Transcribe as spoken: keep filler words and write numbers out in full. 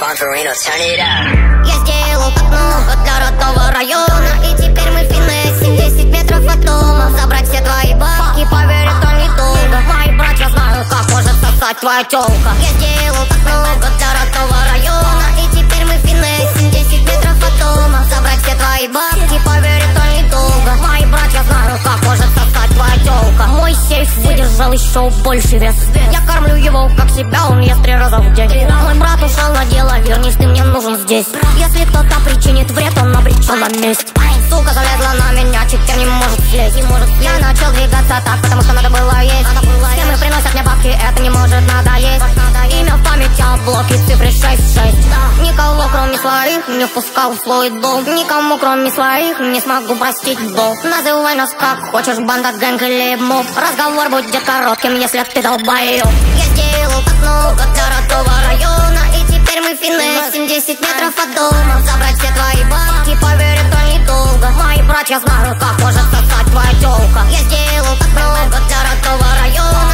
Farino, turn it up. Я сделал так много для родного района, и теперь мы финесим десять метров от дома. Забрать все твои бабки, поверь, это недолго. Мои братья знают, как может сосать твоя тёлка. Я сделал так много для родного района, и теперь мы финесим десять метров от дома. Забрать все твои бабки, поверь, это недолго. Мои братья знают, как может сосать твоя тёлка. Мой сейф выдержал еще больше вес. Я кормлю его как себя, он ест три раза в день. Мой брат ушел на дело, вернись, ты мне нужен здесь. Если кто-то причинит вред, он обречен на месть. Сука залезла на меня, теперь не может слезть. Не может слезть. Я начал двигаться так, потому что надо было есть. Надо было Схемы есть. Приносят мне бабки, это не может надоесть. Имя в памяти, а блоки цифры шесть шесть. Да. Никого кроме своих не впускал в свой дом. Никому кроме своих не смогу простить долг. Называй нас как хочешь, банда, гэнг или моб. Разговор будет коротким, если ты долбоёб. Я сделал так много для родного района, и теперь мы финесим десять метров от дома. Забрать все твои бабки, поверь, это недолго. Мои братья знают, как может сосать твоя тёлка. Я сделал так много для родного района,